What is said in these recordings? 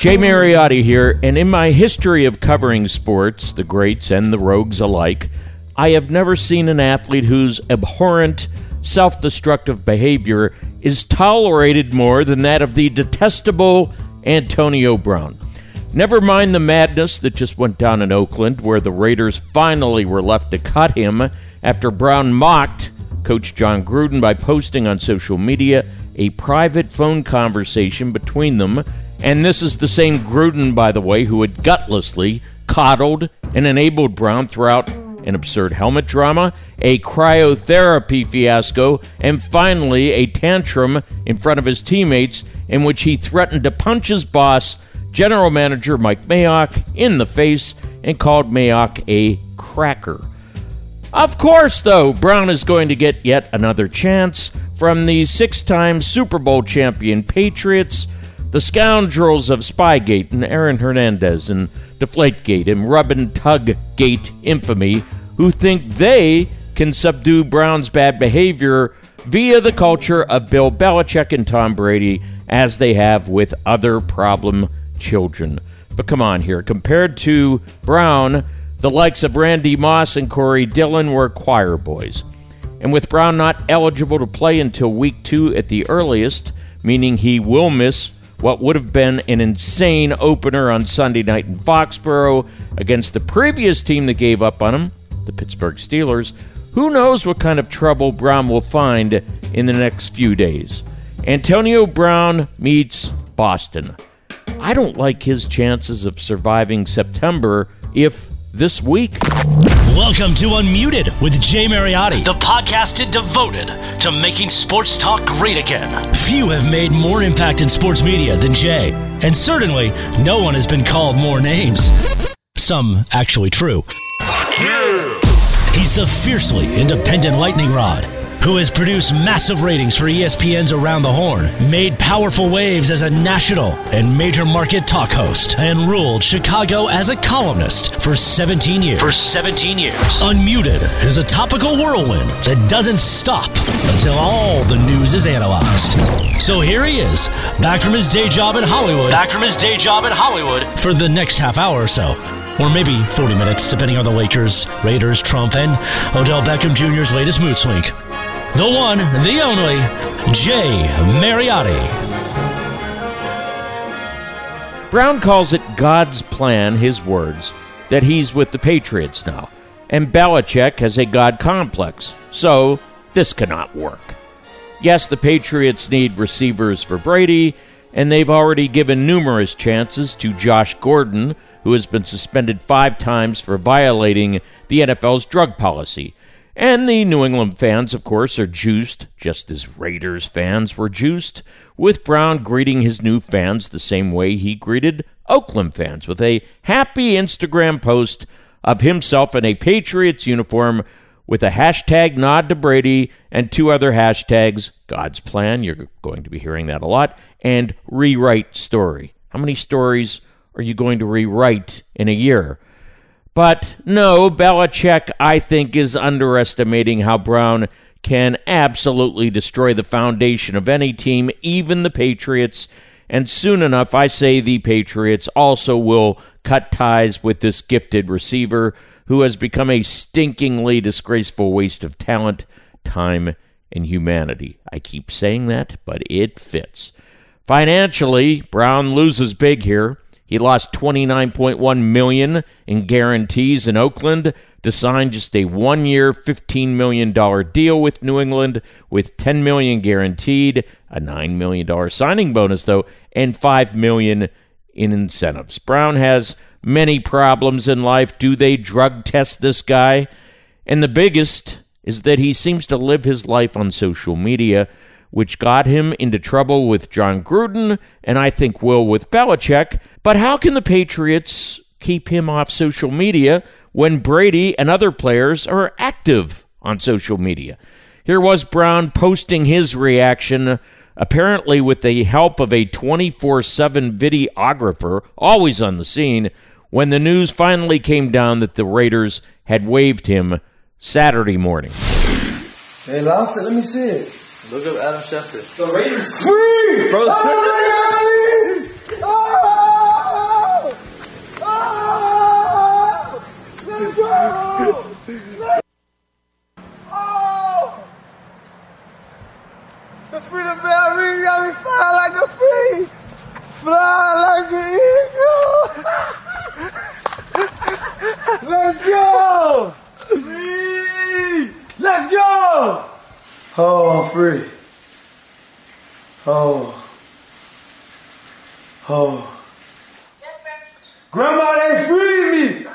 Jay Mariotti here, and in my history of covering sports, the greats and the rogues alike, I have never seen an athlete whose abhorrent, self-destructive behavior is tolerated more than that of the detestable Antonio Brown. Never mind the madness that just went down in Oakland, where the Raiders finally were left to cut him after Brown mocked Coach John Gruden by posting on social media a private phone conversation between them. And this is the same Gruden, by the way, who had gutlessly coddled and enabled Brown throughout an absurd helmet drama, a cryotherapy fiasco, and finally a tantrum in front of his teammates in which he threatened to punch his boss, general manager Mike Mayock, in the face and called Mayock a cracker. Of course, though, Brown is going to get yet another chance from the six-time Super Bowl champion Patriots, the scoundrels of Spygate and Aaron Hernandez and Deflategate and Rub and Tug Gate infamy, who think they can subdue Brown's bad behavior via the culture of Bill Belichick and Tom Brady, as they have with other problem children. But come on here, compared to Brown, the likes of Randy Moss and Corey Dillon were choir boys. And with Brown not eligible to play until week 2 at the earliest, meaning he will miss what would have been an insane opener on Sunday night in Foxborough against the previous team that gave up on him, the Pittsburgh Steelers, who knows what kind of trouble Brown will find in the next few days. Antonio Brown meets Boston. I don't like his chances of surviving September if this week. Welcome to Unmuted with Jay Mariotti, the podcast devoted to making sports talk great again. Few have made more impact in sports media than Jay, and certainly no one has been called more names. Some actually true. He's the fiercely independent lightning rod who has produced massive ratings for ESPN's Around the Horn, made powerful waves as a national and major market talk host, and ruled Chicago as a columnist for 17 years. Unmuted is a topical whirlwind that doesn't stop until all the news is analyzed. So here he is, back from his day job in Hollywood for the next half hour or so. Or maybe 40 minutes, depending on the Lakers, Raiders, Trump, and Odell Beckham Jr.'s latest mood swing. The one, the only, Jay Mariotti. Brown calls it God's plan, his words, that he's with the Patriots now. And Belichick has a God complex, so this cannot work. Yes, the Patriots need receivers for Brady, and they've already given numerous chances to Josh Gordon, who has been suspended 5 times for violating the NFL's drug policy. And the New England fans, of course, are juiced, just as Raiders fans were juiced, with Brown greeting his new fans the same way he greeted Oakland fans, with a happy Instagram post of himself in a Patriots uniform with a hashtag nod to Brady and 2 other hashtags, God's plan, you're going to be hearing that a lot, and rewrite story. How many stories are you going to rewrite in a year? But no, Belichick, I think, is underestimating how Brown can absolutely destroy the foundation of any team, even the Patriots. And soon enough, I say the Patriots also will cut ties with this gifted receiver who has become a stinkingly disgraceful waste of talent, time, and humanity. I keep saying that, but it fits. Financially, Brown loses big here. He lost $29.1 million in guarantees in Oakland to sign just a 1-year, $15 million deal with New England, with $10 million guaranteed, a $9 million signing bonus, though, and $5 million in incentives. Brown has many problems in life. Do they drug test this guy? And the biggest is that he seems to live his life on social media, which got him into trouble with John Gruden, and I think will with Belichick. But how can the Patriots keep him off social media when Brady and other players are active on social media? Here was Brown posting his reaction, apparently with the help of a 24/7 videographer, always on the scene, when the news finally came down that the Raiders had waived him Saturday morning. They lost it. Let me see it. Look up Adam Schefter. The Raiders free! Bro, oh my God! free. Oh. Grandma, they freed me.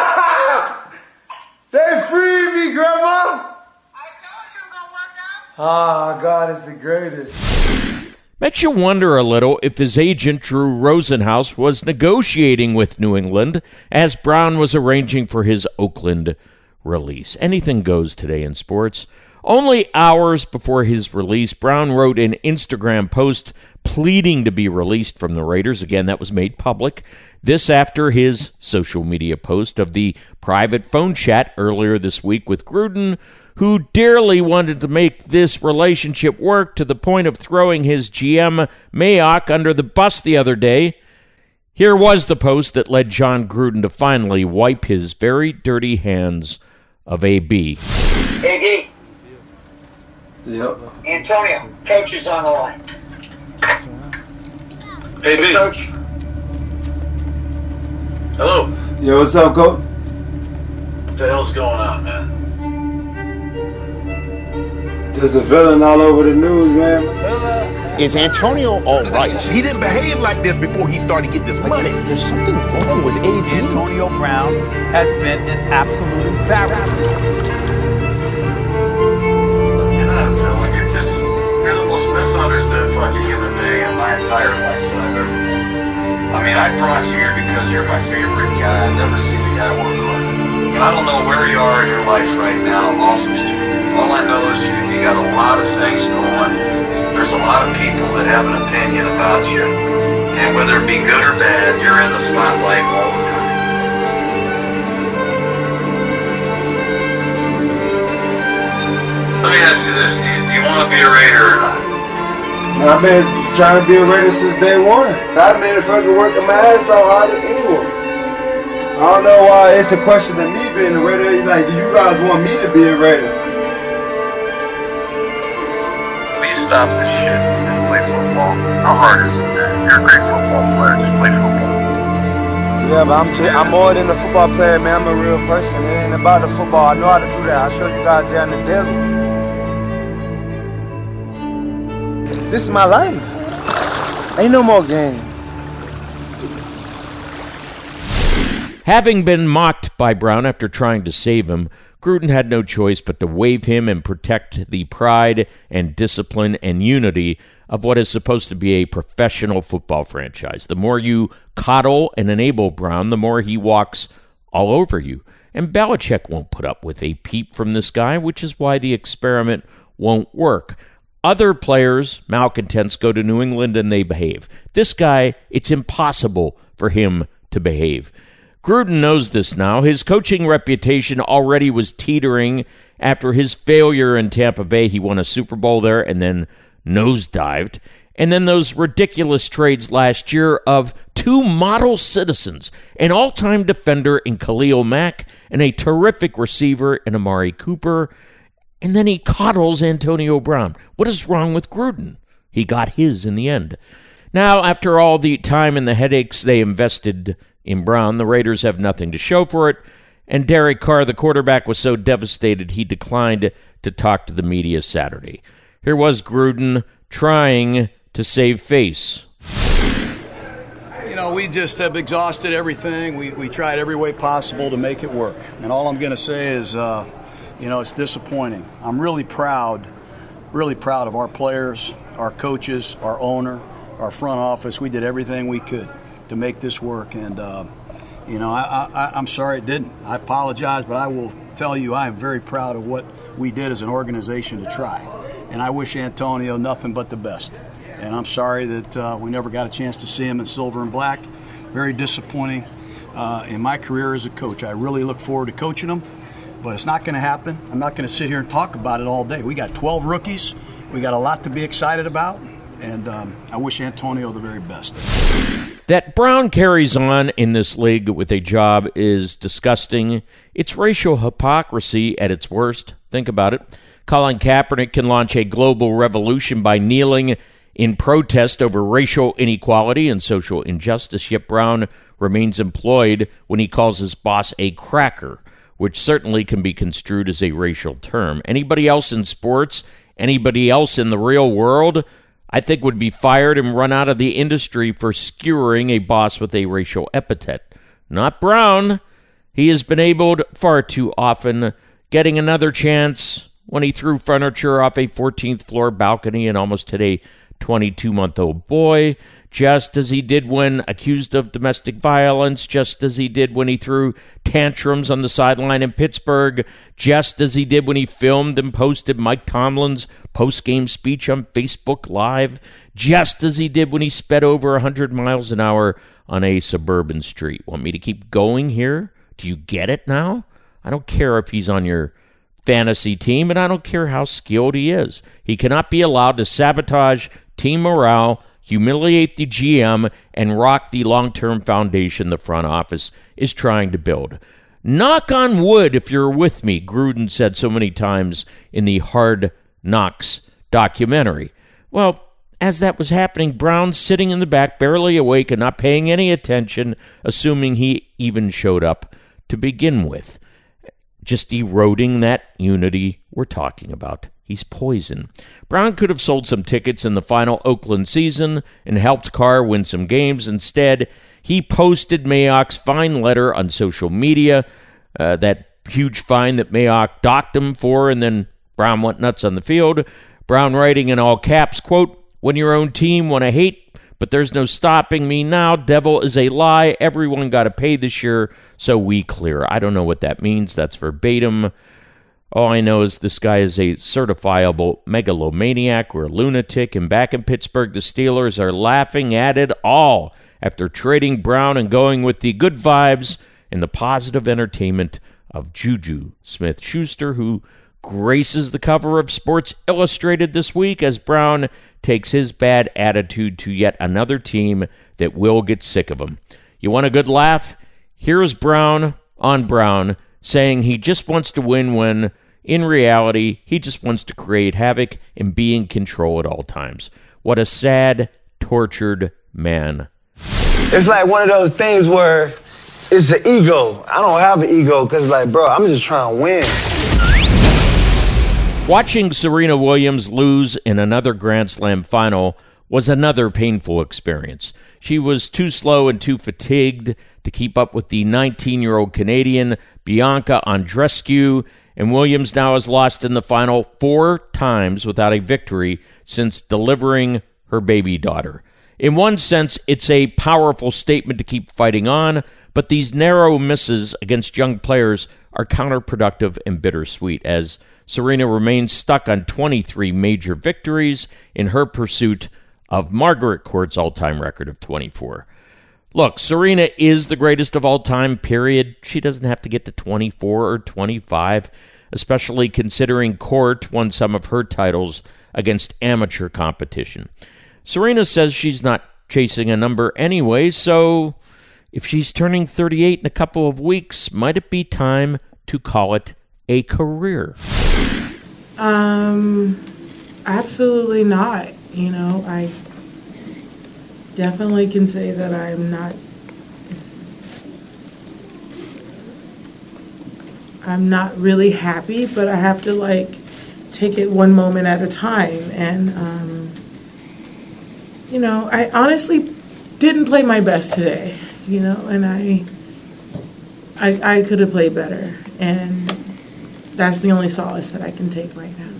They freed me, Grandma. I told you it gonna work out. Ah, God is the greatest. Makes you wonder a little if his agent, Drew Rosenhaus, was negotiating with New England as Brown was arranging for his Oakland release. Anything goes today in sports. Only hours before his release, Brown wrote an Instagram post pleading to be released from the Raiders. Again, that was made public. This after his social media post of the private phone chat earlier this week with Gruden, who dearly wanted to make this relationship work to the point of throwing his GM Mayock under the bus the other day. Here was the post that led John Gruden to finally wipe his very dirty hands of AB. AD, Yep. Antonio, coach is on the line. Hey, Coach. Hello. Yo, what's up, Coach? What the hell's going on, man? Just a feeling all over the news, man. Is Antonio all right? He didn't behave like this before he started getting this money. There's something wrong with AB. Antonio Brown has been an absolute embarrassment. You're not a villain. You're the most misunderstood fucking human being in my entire life that I've ever met. I mean, I brought you here because you're my favorite guy. I've never seen a guy work hard. And I don't know where you are in your life right now, office. All I know is you got a lot of things going. There's a lot of people that have an opinion about you. And whether it be good or bad, you're in the spotlight all the time. Let me ask you this. Do you want to be a Raider or not? I've been trying to be a Raider since day one. I've been fucking working my ass off harder than anyone. I don't know why it's a question of me being a Raider. Like, you guys want me to be a Raider. Please stop this shit and just play football. How hard is it, man? You're a great football player. Just play football. Yeah, but I'm more than a football player, man. I'm a real person. It ain't about the football. I know how to do that. I'll show you guys there on the daily. This is my life. Ain't no more games. Having been mocked by Brown after trying to save him, Gruden had no choice but to waive him and protect the pride and discipline and unity of what is supposed to be a professional football franchise. The more you coddle and enable Brown, the more he walks all over you. And Belichick won't put up with a peep from this guy, which is why the experiment won't work. Other players, malcontents, go to New England and they behave. This guy, it's impossible for him to behave. Gruden knows this now. His coaching reputation already was teetering after his failure in Tampa Bay. He won a Super Bowl there and then nosedived. And then those ridiculous trades last year of two model citizens, an all-time defender in Khalil Mack and a terrific receiver in Amari Cooper. And then he coddles Antonio Brown. What is wrong with Gruden? He got his in the end. Now, after all the time and the headaches they invested in Brown, the Raiders have nothing to show for it, and Derek Carr, the quarterback, was so devastated he declined to talk to the media Saturday. Here was Gruden trying to save face. You know, we just have exhausted everything. We tried every way possible to make it work. And all I'm going to say is, it's disappointing. I'm really proud of our players, our coaches, our owner, our front office. We did everything we could to make this work. And, I'm sorry it didn't. I apologize, but I will tell you I am very proud of what we did as an organization to try. And I wish Antonio nothing but the best. And I'm sorry that we never got a chance to see him in silver and black. Very disappointing in my career as a coach. I really look forward to coaching him, but it's not going to happen. I'm not going to sit here and talk about it all day. We got 12 rookies. We got a lot to be excited about, and I wish Antonio the very best. That Brown carries on in this league with a job is disgusting. It's racial hypocrisy at its worst. Think about it. Colin Kaepernick can launch a global revolution by kneeling in protest over racial inequality and social injustice, yet Brown remains employed when he calls his boss a cracker, which certainly can be construed as a racial term. Anybody else in sports Anybody else in the real world, I think, would be fired and run out of the industry for skewering a boss with a racial epithet. Not Brown. He has been able far too often, getting another chance when he threw furniture off a 14th floor balcony and almost hit a 22-month-old boy, just as he did when accused of domestic violence, just as he did when he threw tantrums on the sideline in Pittsburgh, just as he did when he filmed and posted Mike Tomlin's post-game speech on Facebook Live, just as he did when he sped over 100 miles an hour on a suburban street. Want me to keep going here? Do you get it now? I don't care if he's on your fantasy team, and I don't care how skilled he is. He cannot be allowed to sabotage team morale, humiliate the GM, and rock the long-term foundation the front office is trying to build. Knock on wood if you're with me, Gruden said so many times in the Hard Knocks documentary. Well, as that was happening, Brown sitting in the back, barely awake and not paying any attention, assuming he even showed up to begin with. Just eroding that unity we're talking about. He's poison. Brown could have sold some tickets in the final Oakland season and helped Carr win some games. Instead, he posted Mayock's fine letter on social media, that huge fine that Mayock docked him for, and then Brown went nuts on the field. Brown writing in all caps, quote, "When your own team want to hate, but there's no stopping me now. Devil is a lie. Everyone got to pay this year, so we clear." I don't know what that means. That's verbatim. All I know is this guy is a certifiable megalomaniac or a lunatic, and back in Pittsburgh, the Steelers are laughing at it all after trading Brown and going with the good vibes and the positive entertainment of Juju Smith-Schuster, who graces the cover of Sports Illustrated this week as Brown takes his bad attitude to yet another team that will get sick of him. You want a good laugh? Here's Brown on Brown saying he just wants to win when, in reality, he just wants to create havoc and be in control at all times. What a sad, tortured man. It's like one of those things where it's the ego. I don't have an ego because, like, bro, I'm just trying to win. Watching Serena Williams lose in another Grand Slam final was another painful experience. She was too slow and too fatigued to keep up with the 19-year-old Canadian Bianca Andreescu, and Williams now has lost in the final 4 times without a victory since delivering her baby daughter. In one sense, it's a powerful statement to keep fighting on, but these narrow misses against young players are counterproductive and bittersweet, as Serena remains stuck on 23 major victories in her pursuit of Margaret Court's all-time record of 24. Look, Serena is the greatest of all time, period. She doesn't have to get to 24 or 25, especially considering Court won some of her titles against amateur competition. Serena says she's not chasing a number anyway, so if she's turning 38 in a couple of weeks, might it be time to call it a career? Absolutely not. You know, I definitely can say that I'm not really happy, but I have to, like, take it one moment at a time. And, you know, I honestly didn't play my best today, you know, and I could have played better. And that's the only solace that I can take right now.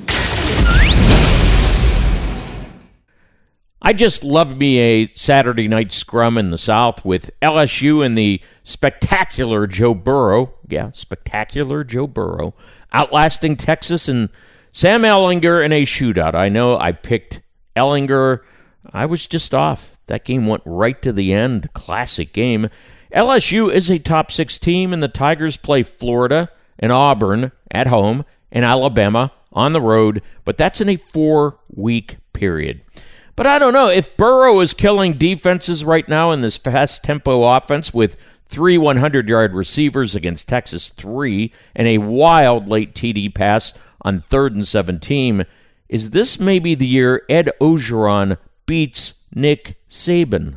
I just love me a Saturday night scrum in the South with LSU and the spectacular Joe Burrow. Yeah, spectacular Joe Burrow. Outlasting Texas and Sam Ehlinger in a shootout. I know I picked Ehlinger. I was just off. That game went right to the end. Classic game. LSU is a top 6 team, and the Tigers play Florida and Auburn at home and Alabama on the road, but that's in a 4-week period. But I don't know, if Burrow is killing defenses right now in this fast-tempo offense with 3 100-yard receivers against Texas 3 and a wild late TD pass on 3rd and 17, is this maybe the year Ed Orgeron beats Nick Saban?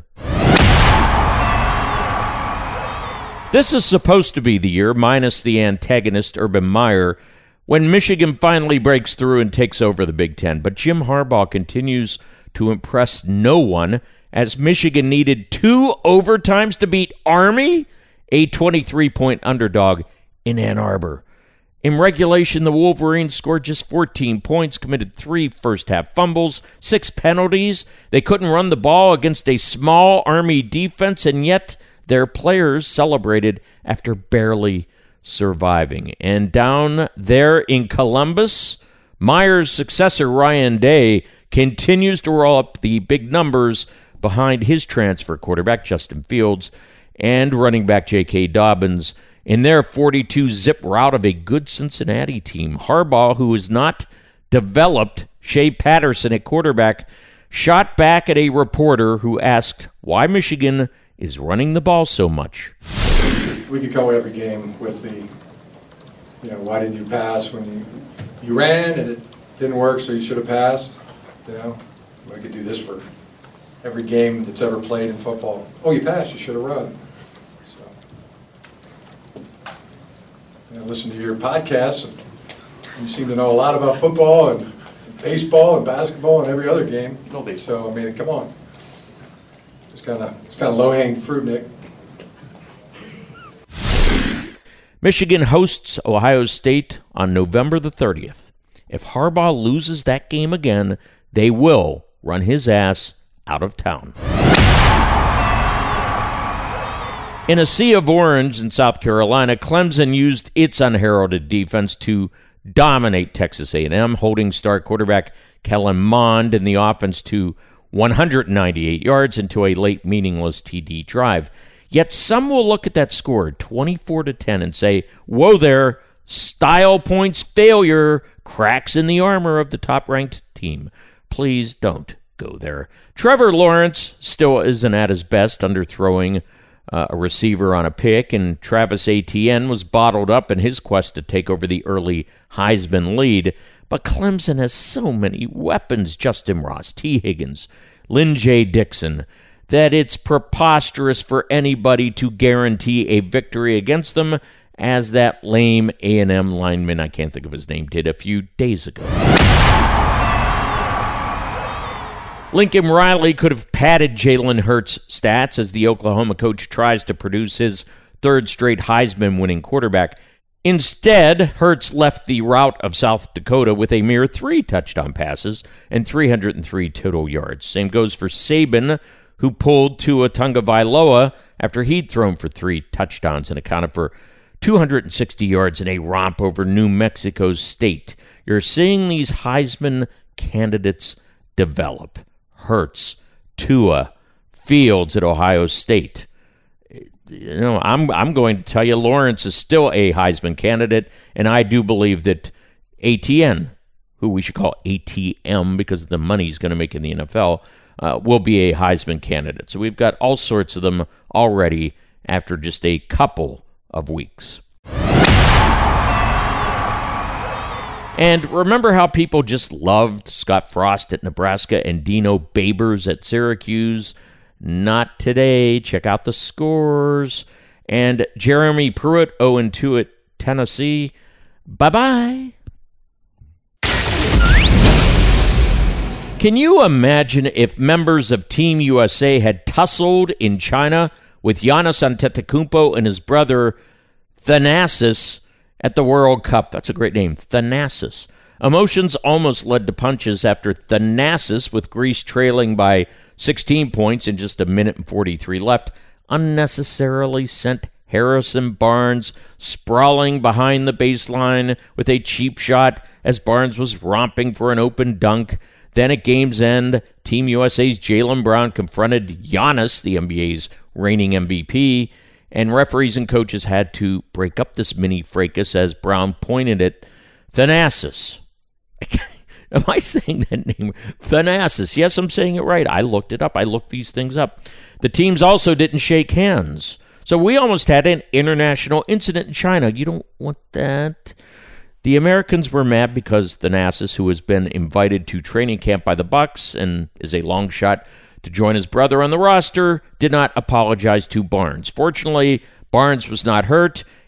This is supposed to be the year, minus the antagonist Urban Meyer, when Michigan finally breaks through and takes over the Big Ten. But Jim Harbaugh continues to impress no one, as Michigan needed 2 overtimes to beat Army, a 23-point underdog in Ann Arbor. In regulation, the Wolverines scored just 14 points, committed 3 first-half fumbles, 6 penalties. They couldn't run the ball against a small Army defense, and yet their players celebrated after barely surviving. And down there in Columbus, Myers' successor, Ryan Day, continues to roll up the big numbers behind his transfer quarterback, Justin Fields, and running back J.K. Dobbins in their 42-zip rout of a good Cincinnati team. Harbaugh, who has not developed Shea Patterson at quarterback, shot back at a reporter who asked why Michigan is running the ball so much. We could go every game with the, why didn't you pass when you ran and it didn't work, so you should have passed. We could do this for every game that's ever played in football. Oh, you passed, you should have run. Listen to your podcasts. You seem to know a lot about football and baseball and basketball and every other game. So, come on. It's kind of low-hanging fruit, Nick. Michigan hosts Ohio State on November the 30th. If Harbaugh loses that game again, they will run his ass out of town. In a sea of orange in South Carolina, Clemson used its unheralded defense to dominate Texas A&M, holding star quarterback Kellen Mond in the offense to 198 yards into a late meaningless TD drive. Yet some will look at that score, 24-10, and say, whoa there, style points failure, cracks in the armor of the top-ranked team. Please don't go there. Trevor Lawrence still isn't at his best, underthrowing a receiver on a pick, and Travis Etienne was bottled up in his quest to take over the early Heisman lead. But Clemson has so many weapons, Justin Ross, T. Higgins, Lynn J. Dixon, that it's preposterous for anybody to guarantee a victory against them, as that lame A&M lineman, I can't think of his name, did a few days ago. Lincoln Riley could have padded Jalen Hurts' stats as the Oklahoma coach tries to produce his 3rd straight Heisman-winning quarterback. Instead, Hurts left the route of South Dakota with a mere 3 touchdown passes and 303 total yards. Same goes for Saban, who pulled Tua Tagovailoa after he'd thrown for 3 touchdowns and accounted for 260 yards in a romp over New Mexico State. You're seeing these Heisman candidates develop. Hurts, Tua, Fields at Ohio State. I'm going to tell you Lawrence is still a Heisman candidate, and I do believe that ATN, who we should call ATM because of the money he's going to make in the NFL, will be a Heisman candidate. So we've got all sorts of them already after just a couple of weeks. And remember how people just loved Scott Frost at Nebraska and Dino Babers at Syracuse? Not today. Check out the scores. And Jeremy Pruitt, 0-2 at Tennessee. Bye-bye. Can you imagine if members of Team USA had tussled in China with Giannis Antetokounmpo and his brother Thanasis at the World Cup? That's a great name, Thanasis. Emotions almost led to punches after Thanasis, with Greece trailing by 16 points in just a minute and 43 left, unnecessarily sent Harrison Barnes sprawling behind the baseline with a cheap shot as Barnes was romping for an open dunk. Then at game's end, Team USA's Jaylen Brown confronted Giannis, the NBA's reigning MVP, and referees and coaches had to break up this mini fracas as Brown pointed at Thanasis. Am I saying that name? Thanasis. Yes, I'm saying it right. I looked it up. I looked these things up. The teams also didn't shake hands. So we almost had an international incident in China. You don't want that. The Americans were mad because Thanasis, who has been invited to training camp by the Bucks and is a long shot to join his brother on the roster, did not apologize to Barnes. Fortunately, Barnes was not hurt,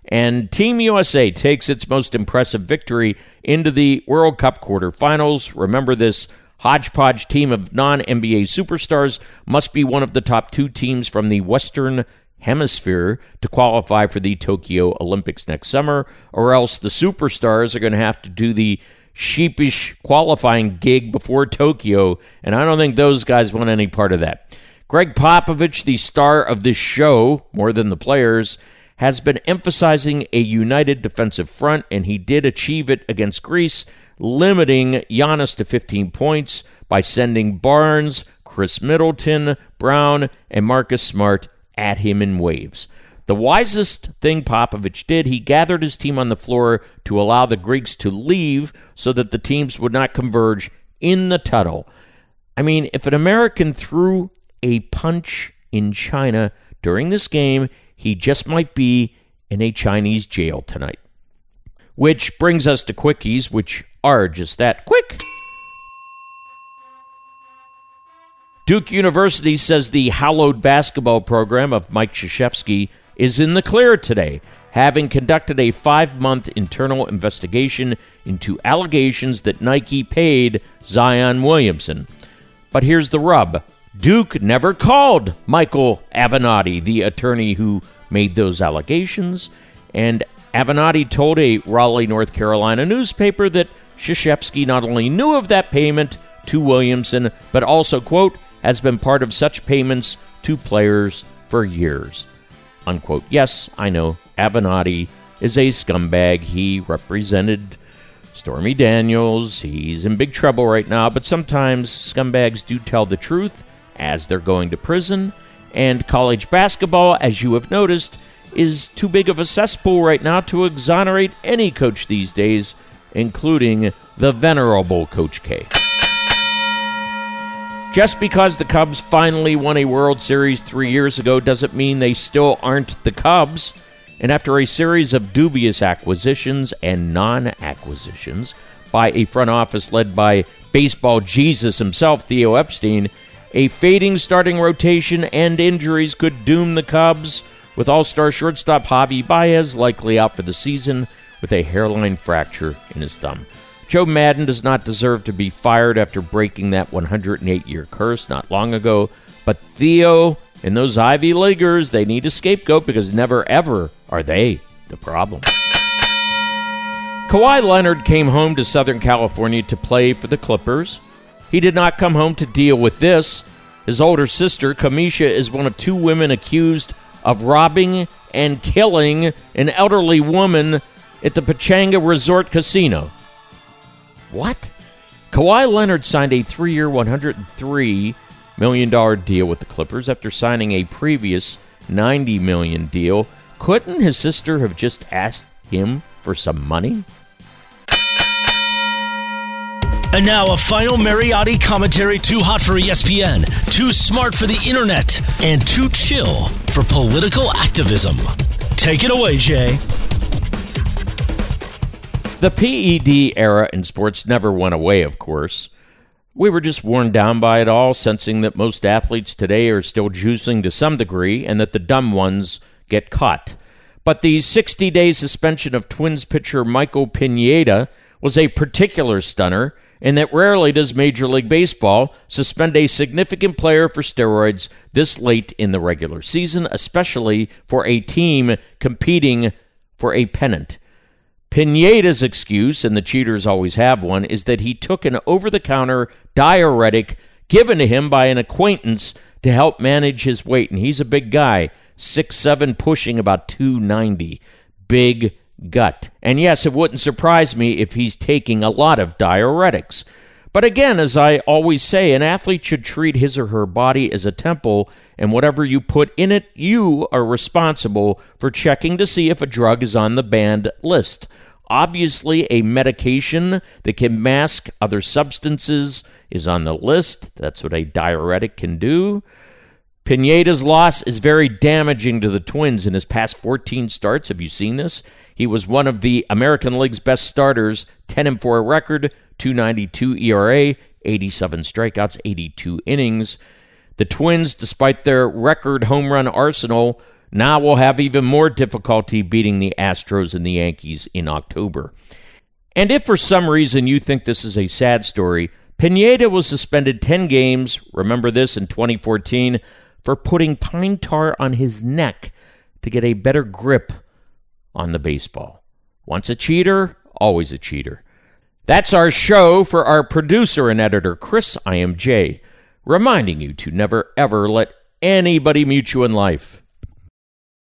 And Team USA takes its most impressive victory into the World Cup quarterfinals. Remember, this hodgepodge team of non-NBA superstars must be one of the top 2 teams from the Western Hemisphere to qualify for the Tokyo Olympics next summer, or else the superstars are going to have to do the sheepish qualifying gig before Tokyo, and I don't think those guys want any part of that. Greg Popovich, the star of this show, more than the players, has been emphasizing a united defensive front, and he did achieve it against Greece, limiting Giannis to 15 points by sending Barnes, Chris Middleton, Brown, and Marcus Smart at him in waves. The wisest thing Popovich did, he gathered his team on the floor to allow the Greeks to leave so that the teams would not converge in the tunnel. I mean, if an American threw a punch in China during this game, he just might be in a Chinese jail tonight. Which brings us to quickies, which are just that, quick. Duke University says the hallowed basketball program of Mike Krzyzewski is in the clear today, having conducted a 5-month internal investigation into allegations that Nike paid Zion Williamson. But here's the rub. Duke never called Michael Avenatti, the attorney who made those allegations, and Avenatti told a Raleigh, North Carolina newspaper that Krzyzewski not only knew of that payment to Williamson, but also, quote, has been part of such payments to players for years, unquote. Yes, I know, Avenatti is a scumbag. He represented Stormy Daniels. He's in big trouble right now, but sometimes scumbags do tell the truth as they're going to prison. And college basketball, as you have noticed, is too big of a cesspool right now to exonerate any coach these days, including the venerable Coach K. Just because the Cubs finally won a World Series 3 years ago doesn't mean they still aren't the Cubs. And after a series of dubious acquisitions and non-acquisitions by a front office led by baseball Jesus himself, Theo Epstein, a fading starting rotation and injuries could doom the Cubs, with all-star shortstop Javi Baez likely out for the season with a hairline fracture in his thumb. Joe Maddon does not deserve to be fired after breaking that 108-year curse not long ago, but Theo and those Ivy Leaguers, they need a scapegoat because never, ever are they the problem. Kawhi Leonard came home to Southern California to play for the Clippers. He did not come home to deal with this. His older sister, Kamisha, is one of 2 women accused of robbing and killing an elderly woman at the Pechanga Resort Casino. What? Kawhi Leonard signed a 3-year, $103 million deal with the Clippers after signing a previous $90 million deal. Couldn't his sister have just asked him for some money? And now a final Mariotti commentary, too hot for ESPN, too smart for the internet, and too chill for political activism. Take it away, Jay. The PED era in sports never went away, of course. We were just worn down by it all, sensing that most athletes today are still juicing to some degree and that the dumb ones get caught. But the 60-day suspension of Twins pitcher Michael Pineda was a particular stunner, in that rarely does Major League Baseball suspend a significant player for steroids this late in the regular season, especially for a team competing for a pennant. Pineda's excuse, and the cheaters always have one, is that he took an over-the-counter diuretic given to him by an acquaintance to help manage his weight. And he's a big guy, 6'7", pushing about 290. Big gut. And yes, it wouldn't surprise me if he's taking a lot of diuretics. But again, as I always say, an athlete should treat his or her body as a temple, and whatever you put in it, you are responsible for checking to see if a drug is on the banned list. Obviously, a medication that can mask other substances is on the list. That's what a diuretic can do. Pineda's loss is very damaging to the Twins in his past 14 starts. Have you seen this? He was one of the American League's best starters, 10-4 record, .292 ERA, 87 strikeouts, 82 innings. The Twins, despite their record home run arsenal, Now we'll have even more difficulty beating the Astros and the Yankees in October. And if for some reason you think this is a sad story, Pineda was suspended 10 games, remember this, in 2014, for putting pine tar on his neck to get a better grip on the baseball. Once a cheater, always a cheater. That's our show. For our producer and editor, Chris, I am Jay, reminding you to never ever let anybody mute you in life.